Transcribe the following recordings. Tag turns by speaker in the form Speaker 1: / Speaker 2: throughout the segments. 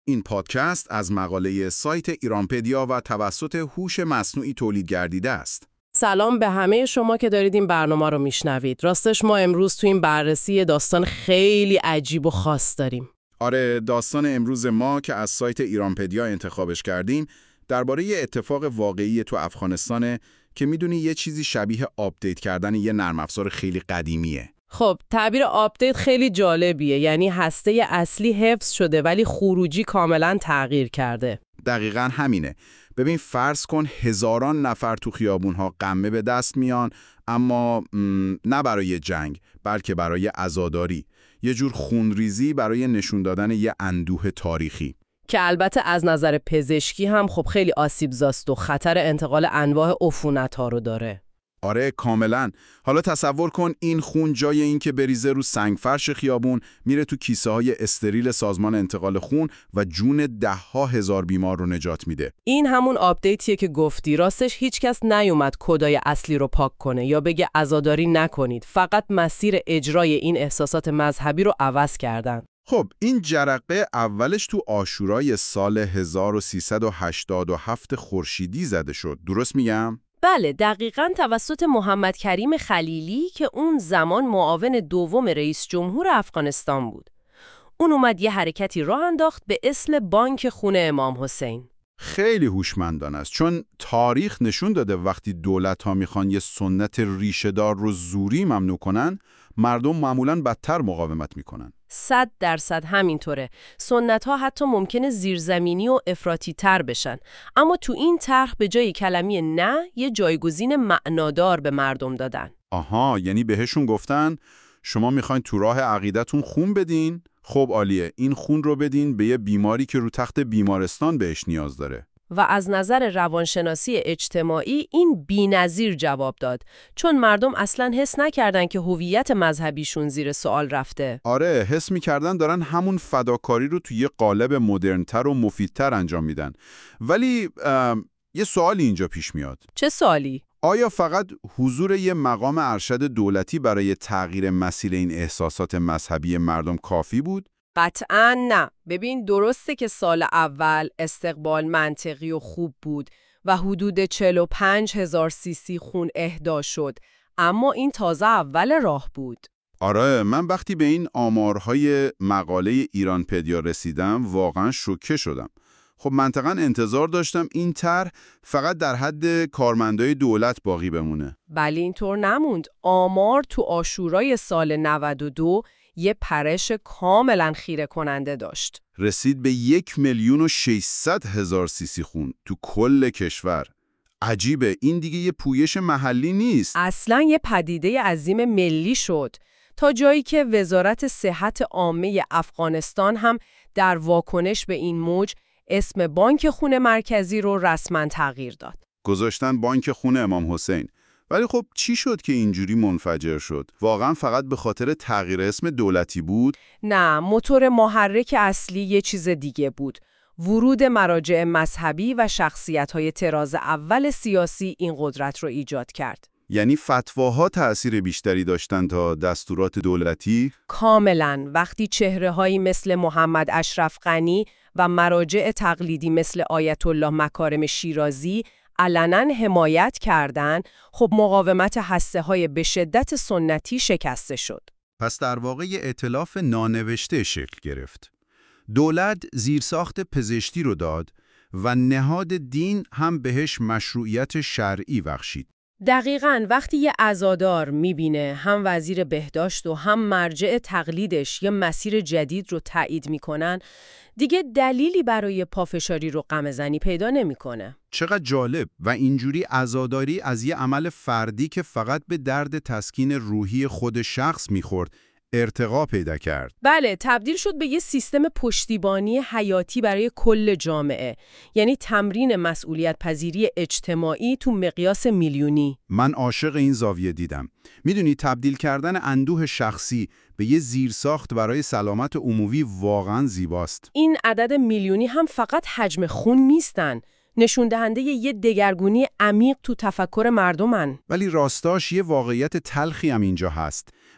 Speaker 1: این پادکست از مقاله سایت ایرانپدیا و توسط هوش مصنوعی تولید گردیده است.
Speaker 2: سلام به همه شما که دارید این برنامه رو میشنوید. راستش ما امروز تو این بررسی داستان خیلی عجیب و خاص داریم.
Speaker 1: آره، داستان امروز ما که از سایت ایرانپدیا انتخابش کردیم درباره یه اتفاق واقعی تو افغانستانه که میدونی یه چیزی شبیه آپدیت کردن یه نرم افزار خیلی قدیمیه.
Speaker 2: خب تعبیر آپدیت خیلی جالبیه، یعنی هسته اصلی حفظ شده ولی خروجی کاملا تغییر کرده.
Speaker 1: دقیقاً همینه. ببین فرض کن هزاران نفر تو خیابون‌ها قمه به دست میان، اما نه برای جنگ بلکه برای عزاداری، یه جور خونریزی برای نشون دادن یه اندوه تاریخی
Speaker 2: که البته از نظر پزشکی هم خب خیلی آسیبزاست و خطر انتقال انواع عفونت‌ها رو داره.
Speaker 1: آره کاملا. حالا تصور کن این خون جای این که بریزه رو سنگفرش خیابون میره تو کیسه های استریل سازمان انتقال خون و جون 10,000 بیمار رو نجات میده.
Speaker 2: این همون آپدیتیه که گفتی. راستش هیچکس نیومد کدای اصلی رو پاک کنه یا بگه عزاداری نکنید، فقط مسیر اجرای این احساسات مذهبی رو عوض کردن.
Speaker 1: خب این جرقه اولش تو عاشورای سال 1387 خورشیدی زده شد، درست میگم؟
Speaker 2: بله دقیقاً، توسط محمد کریم خلیلی که اون زمان معاون دوم رئیس جمهور افغانستان بود. اون اومد یه حرکتی راه انداخت به اسم بانک خون امام حسین.
Speaker 1: خیلی هوشمندانه است، چون تاریخ نشون داده وقتی دولت‌ها میخوان یه سنت ریشه‌دار رو زوری ممنوع کنن، مردم معمولاً بدتر مقاومت میکنن.
Speaker 2: 100% همینطوره. سنت‌ها حتی ممکنه زیرزمینی و افراطی تر بشن، اما تو این طرح به جای کلمه نه یه جایگزین معنادار به مردم دادن.
Speaker 1: آها، یعنی بهشون گفتن شما میخواین تو راه عقیدتون خون بدین؟ خب عالیه، این خون رو بدین به یه بیماری که رو تخت بیمارستان بهش نیاز داره.
Speaker 2: و از نظر روانشناسی اجتماعی این بی‌نظیر جواب داد، چون مردم اصلاً حس نکردن که هویت مذهبیشون زیر سوال رفته.
Speaker 1: آره، حس می‌کردن دارن همون فداکاری رو توی یه قالب مدرن‌تر و مفیدتر انجام میدن. ولی یه سوالی اینجا پیش میاد.
Speaker 2: چه سوالی؟
Speaker 1: آیا فقط حضور یه مقام ارشد دولتی برای تغییر مسیر این احساسات مذهبی مردم کافی بود؟
Speaker 2: قطعاً نه. ببین درسته که سال اول استقبال منطقی و خوب بود و حدود 45,000 سی خون اهدا شد، اما این تازه اول راه بود.
Speaker 1: آره، من وقتی به این آمارهای مقاله ایرانپدیا رسیدم واقعا شوکه شدم. خب منطقاً انتظار داشتم این طرح فقط در حد کارمندای دولت باقی بمونه.
Speaker 2: بله اینطور نموند. آمار تو عاشورای سال 92 یه پرش کاملا خیره کننده داشت.
Speaker 1: رسید به 1,600,000 سی خون تو کل کشور. عجیبه، این دیگه یه پویش محلی نیست.
Speaker 2: اصلا یه پدیده عظیم ملی شد، تا جایی که وزارت صحت عامه افغانستان هم در واکنش به این موج اسم بانک خون مرکزی رو رسما تغییر داد.
Speaker 1: گذاشتن بانک خون امام حسین. ولی خب چی شد که اینجوری منفجر شد؟ واقعا فقط به خاطر تغییر اسم دولتی بود؟
Speaker 2: نه، موتور محرک اصلی یه چیز دیگه بود. ورود مراجع مذهبی و شخصیت‌های طراز اول سیاسی این قدرت رو ایجاد کرد.
Speaker 1: یعنی فتواها تأثیر بیشتری داشتن تا دستورات دولتی؟
Speaker 2: کاملاً. وقتی چهره‌هایی مثل محمد اشرف غنی و مراجع تقلیدی مثل آیت الله مکارم شیرازی علناً حمایت کردند، خب مقاومت هسته‌های به شدت سنتی شکسته شد.
Speaker 1: پس در واقع یه ائتلاف نانوشته شکل گرفت. دولت زیرساخت پزشکی رو داد و نهاد دین هم بهش مشروعیت شرعی بخشید.
Speaker 2: دقیقاً. وقتی یه عزادار میبینه هم وزیر بهداشت و هم مرجع تقلیدش یه مسیر جدید رو تایید میکنن، دیگه دلیلی برای پافشاری رو غمه‌زنی پیدا نمیکنه.
Speaker 1: چقدر جالب. و اینجوری عزاداری از یه عمل فردی که فقط به درد تسکین روحی خود شخص میخورد ارتقا پیدا کرد.
Speaker 2: بله، تبدیل شد به یه سیستم پشتیبانی حیاتی برای کل جامعه، یعنی تمرین مسئولیت پذیری اجتماعی تو مقیاس میلیونی.
Speaker 1: من عاشق این زاویه دیدم. میدونی تبدیل کردن اندوه شخصی به یه زیرساخت برای سلامت عمومی واقعاً زیباست.
Speaker 2: این عدد میلیونی هم فقط حجم خون نیستن، نشون دهنده یه دگرگونی عمیق تو تفکر مردمن.
Speaker 1: ولی راستاش یه واقعیت تلخی هم اینجا هست.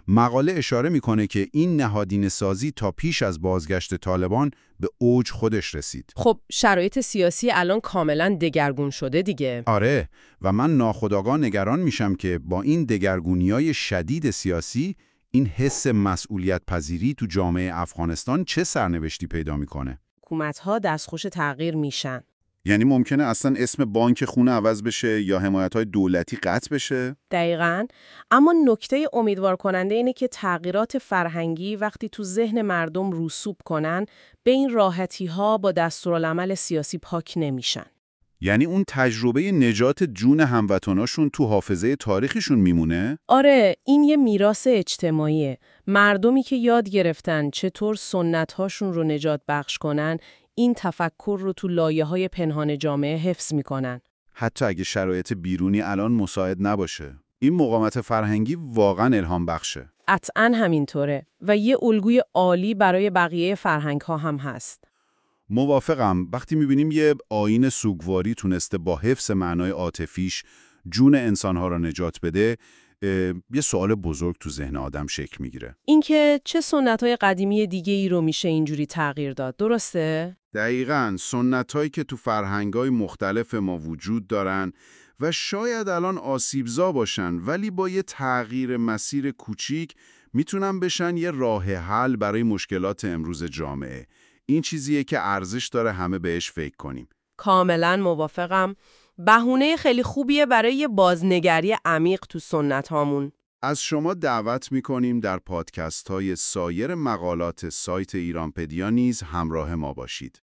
Speaker 1: مقاله اشاره میکنه که این نهادینه سازی تا پیش از بازگشت طالبان به اوج خودش رسید.
Speaker 2: خب شرایط سیاسی الان کاملا دگرگون شده دیگه.
Speaker 1: آره، و من ناخودآگاه نگران میشم که با این دگرگونی‌های شدید سیاسی، این حس مسئولیت پذیری تو جامعه افغانستان چه سرنوشتی پیدا میکنه؟
Speaker 2: حکومت‌ها دستخوش تغییر میشن.
Speaker 1: یعنی ممکنه اصلا اسم بانک خونه عوض بشه یا حمایت‌های دولتی قطع بشه؟
Speaker 2: دقیقاً. اما نکته امیدوار کننده اینه که تغییرات فرهنگی وقتی تو ذهن مردم رسوب کنن، به این راحتی‌ها با دستورالعمل سیاسی پاک نمیشن.
Speaker 1: یعنی اون تجربه نجات جون هموطناشون تو حافظه تاریخشون میمونه؟
Speaker 2: آره، این یه میراث اجتماعیه. مردمی که یاد گرفتن چطور سنت‌هاشون رو نجات بخش کنن، این تفکر رو تو لایه‌های پنهان جامعه حفظ میکنن.
Speaker 1: حتی اگه شرایط بیرونی الان مساعد نباشه. این مقاومت فرهنگی واقعا الهام بخشه.
Speaker 2: قطعاً همینطوره و یه الگوی عالی برای بقیه فرهنگ‌ها هم هست.
Speaker 1: موافقم. وقتی میبینیم یه آیین سوگواری تونسته با حفظ معنای عاطفیش جون انسانها را نجات بده، یه سوال بزرگ تو ذهن آدم شکل میگیره.
Speaker 2: اینکه چه سنت‌های قدیمی دیگه‌ای رو میشه اینجوری تغییر داد، درسته؟
Speaker 1: دقیقاً، سنت‌هایی که تو فرهنگ‌های مختلف ما وجود دارن و شاید الان آسیبزا باشن، ولی با یه تغییر مسیر کوچیک میتونن بشن یه راه حل برای مشکلات امروز جامعه. این چیزیه که ارزش داره همه بهش فکر کنیم.
Speaker 2: کاملا موافقم. بهونه خیلی خوبیه برای یه بازنگری عمیق تو سنت هامون.
Speaker 1: از شما دعوت می‌کنیم در پادکست‌های سایر مقالات سایت ایرانپدیا نیز همراه ما باشید.